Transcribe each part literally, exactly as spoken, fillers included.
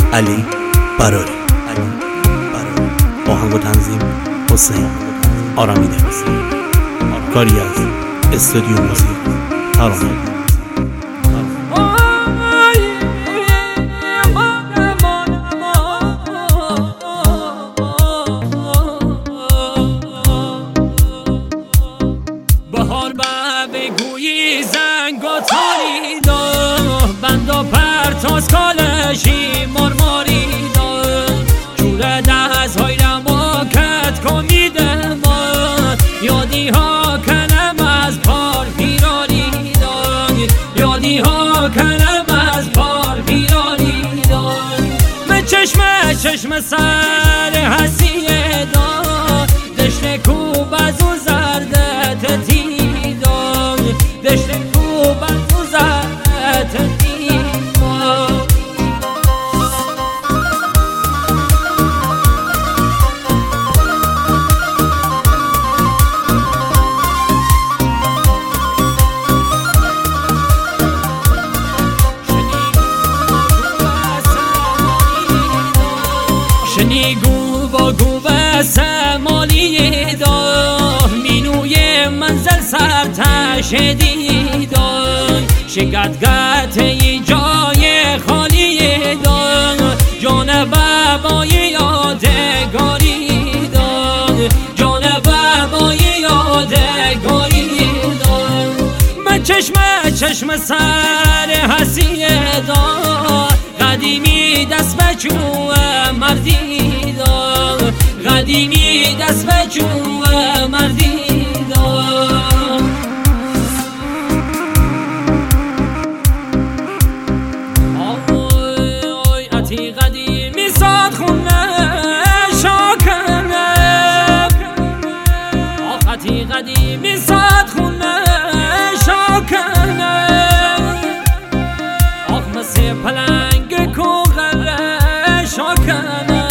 علی براری آهنگ و تنظیم حسین آرامیده، کاری از استودیو موزیک ترانه. بهار بگویی زنگ و تاریدا بندا پرتاز کالشی مرماریدا جوره دست های رماکت کمیده ما یادی ها کنم از پار پیراریدا یادی ها کنم از پار پیراریدا من چشم چشم سر حسیه دا دشت کوب از اون زردت تیدان دشت کوب از اون زردت تیدان شنیگو با گوه سمالی دا مینوی منزل سرتش دیدان شگدگت ای جای خالی دا جان بابای یادگاری دا جان بابای یادگاری دا من چشم چشم سر حسیه دا قدیمی دست بچوه مردی دا قدیمی دست بچوه مردی دا آی اتی قدیمی ساد خونه شاکنه آخ اتی قدیمی ساد خونه شاکنه آخ مثل پلنگ کوغل شاکنه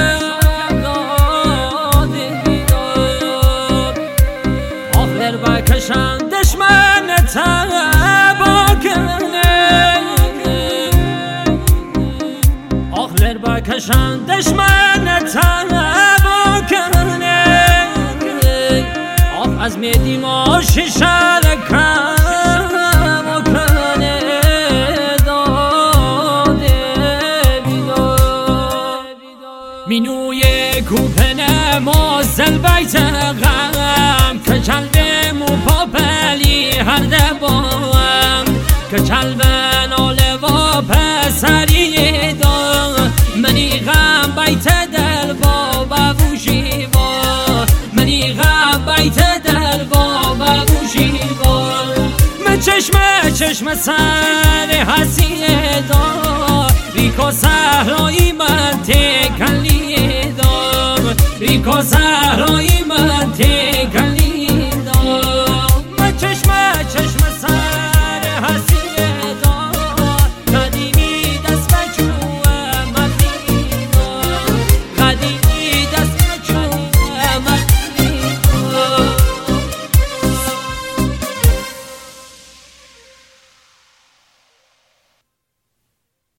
بکشن دشمن تبا کنه آخلر بکشن دشمن تبا کنه آخ از میدی ما شیشه لکم کنه داده بیدار مینوی کوپنه ما زل بیت غم که چلبم و پاپلی هر دبام که چلبن آله و پسری دا منی غم بیت دل با بوشی با منی غم بیت دل با بوشی با من چشم چشم سر حسیه دا ریکو صحرایی من تکلی دا ریکو صحرایی